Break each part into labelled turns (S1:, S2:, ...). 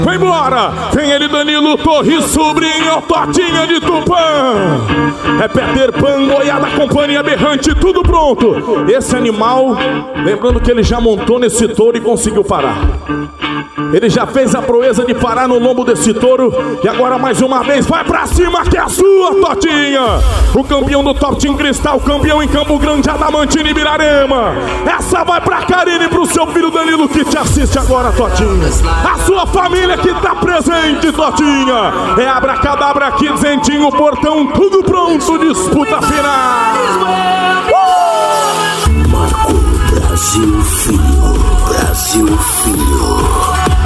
S1: Vem embora, vem ele, Danilo Torres, sobrinho, Totinha de Tupã. É Peter Pan, Goiada, Companhia Berrante, tudo pronto. Esse animal, lembrando que ele já montou nesse touro e conseguiu parar. Ele já fez a proeza de parar no lombo desse touro. E agora mais uma vez, vai pra cima que é a sua, Totinha. O campeão do Top Team Cristal, campeão em Campo Grande, Adamantina e Birarema. Essa vai pra Karine e pro seu filho Danilo que te assiste agora, Totinha. A sua família que tá presente, Totinha. É abracadabra aqui, Zentinho, portão, tudo pronto, disputa final.
S2: Marco Brasil Filho, Brasil Filho.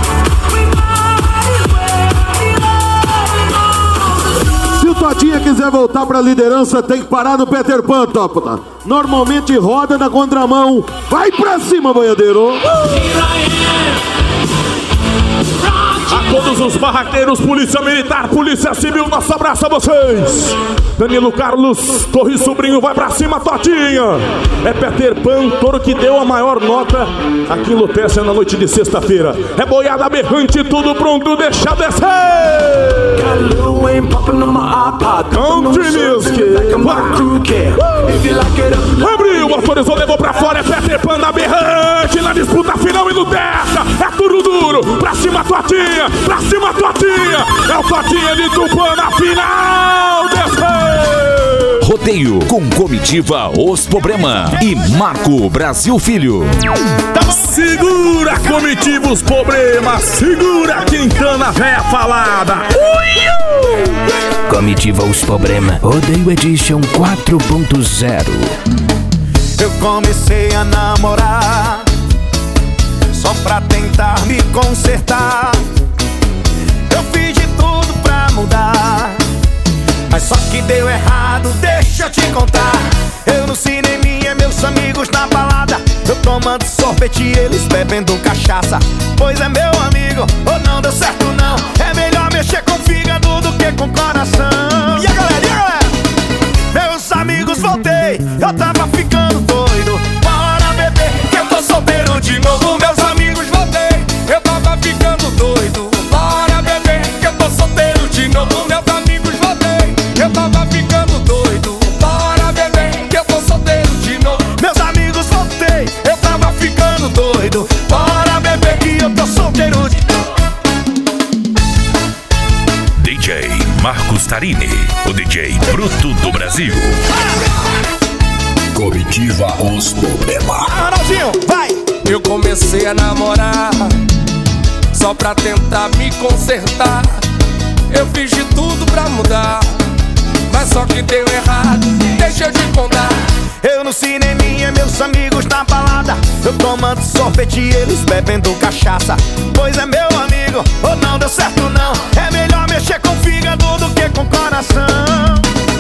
S3: Se o Totinha quiser voltar pra liderança, tem que parar no Peter Pan, Topota. Normalmente roda na contramão. Vai pra cima, boiadeiro.
S1: A todos os barraqueiros, Polícia Militar, Polícia Civil, nosso abraço a vocês. Danilo Carlos, Torres Sobrinho, vai pra cima, Totinha. É Peter Pan, touro que deu a maior nota aqui em Lutécia na noite de sexta-feira. É boiada berrante, tudo pronto, deixa descer. Country Music. Abriu, autorizou, levou pra fora. É Peter Pan da berrante na disputa final e Lutécia. É tudo duro, pra cima, Totinha. Pra cima, Totinha. É o Totinha de Tupã na final. Desceu.
S4: Rodeio com comitiva Os Problema e Marco Brasil Filho.
S1: Segura, comitiva Os Problemas. Segura, Quintana Véia Falada.
S2: Comitiva Os Problema, Rodeio Edition 4.0.
S5: Eu comecei a namorar só pra tentar me consertar. Eu fiz de tudo pra mudar, mas só que deu errado, deixa eu te contar. Eu no cineminha, meus amigos na balada, eu tomando sorvete e eles bebendo cachaça. Pois é, meu amigo, ou não deu certo não. É melhor mexer com o fígado do que com o coração. E a galera? Meus amigos, voltei, eu tava ficando doido. Bora beber, que eu tô solteiro de novo. Meus amigos, voltei, eu tava ficando doido. Bora beber, que eu tô solteiro de novo. Meus amigos, voltei, eu tava ficando doido. Bora beber, que eu tô solteiro de novo. Meus amigos, voltei, eu tava ficando doido. Bora beber, que eu tô solteiro de novo.
S4: DJ Marcos Tarini, o DJ bruto do Brasil. Comitiva Os Problema.
S5: Arnaldinho, vai! Eu comecei a namorar só pra tentar me consertar. Eu fiz de tudo pra mudar, mas só que deu errado, deixa eu te contar. Eu no cineminha, meus amigos na balada, eu tomando sorvete e eles bebendo cachaça. Pois é, meu amigo, ou não deu certo não. É melhor mexer com o fígado do que com o coração.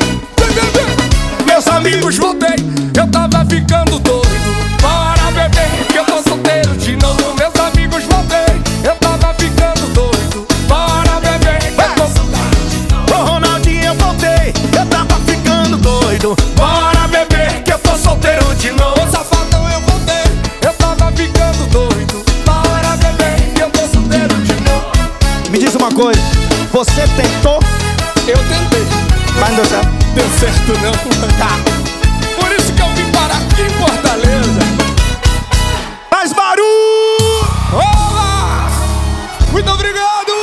S5: Meus amigos, voltei, eu tava ficando doido. Bora beber, que eu tô solteiro de novo. Meus amigos, voltei, eu tava ficando doido. Bora beber, que eu tô solteiro de novo. Ô Ronaldinho, eu voltei, eu tava ficando doido. Bora beber, que eu tô solteiro de novo. Ô safadão, eu voltei, eu tava ficando doido. Bora beber, que eu tô solteiro de novo. Me diz uma coisa, você tentou? Eu tentei, mas não deu certo. Deu certo não, tá. Por isso que eu vim parar aqui em Fortaleza. Faz barulho! Olá! Muito obrigado!